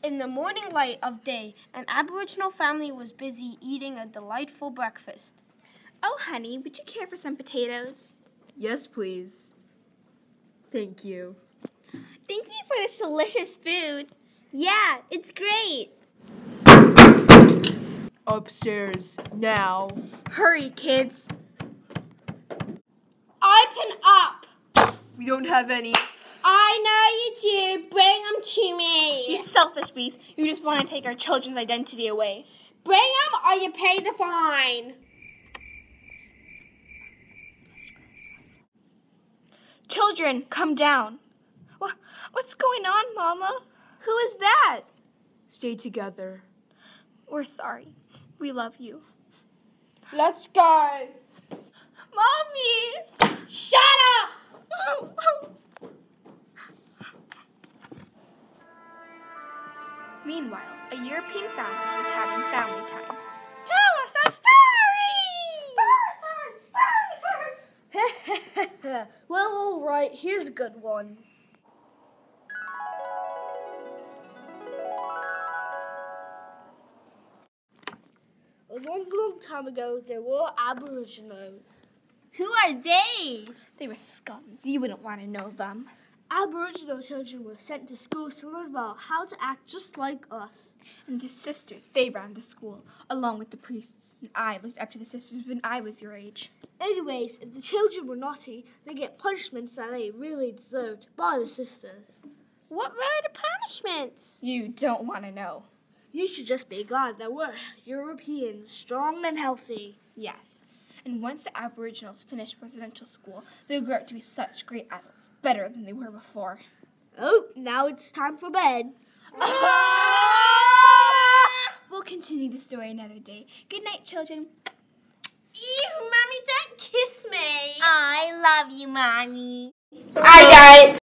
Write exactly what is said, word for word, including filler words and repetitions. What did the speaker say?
In the morning light of day, an Aboriginal family was busy eating a delightful breakfast. Oh, honey, would you care for some potatoes? Yes, please. Thank you. Thank you for this delicious food. Yeah, it's great. Upstairs, now. Hurry, kids. Open up! We don't have any. I know you do. Bring them to me. You selfish beast. You just want to take our children's identity away. Bring them or you pay the fine. Children, come down. What, what's going on, Mama? Who is that? Stay together. We're sorry. We love you. Let's go. Mommy! Shut up! Meanwhile, a European family was having family time. Tell us a story! Story time! Story time! Well, all right. Here's a good one. A long, long time ago, there were Aboriginals. Who are they? They were scums. You wouldn't want to know them. Aboriginal children were sent to school to learn about how to act just like us. And the sisters, they ran the school, along with the priests. And I looked up to the sisters when I was your age. Anyways, if the children were naughty, they get punishments that they really deserved by the sisters. What were the punishments? You don't want to know. You should just be glad that we're Europeans, strong and healthy. Yes. And once the Aboriginals finished residential school, they grew up to be such great adults, better than they were before. Oh, now it's time for bed. We'll continue the story another day. Good night, children. Ew, Mommy, don't kiss me. I love you, Mommy. I don't.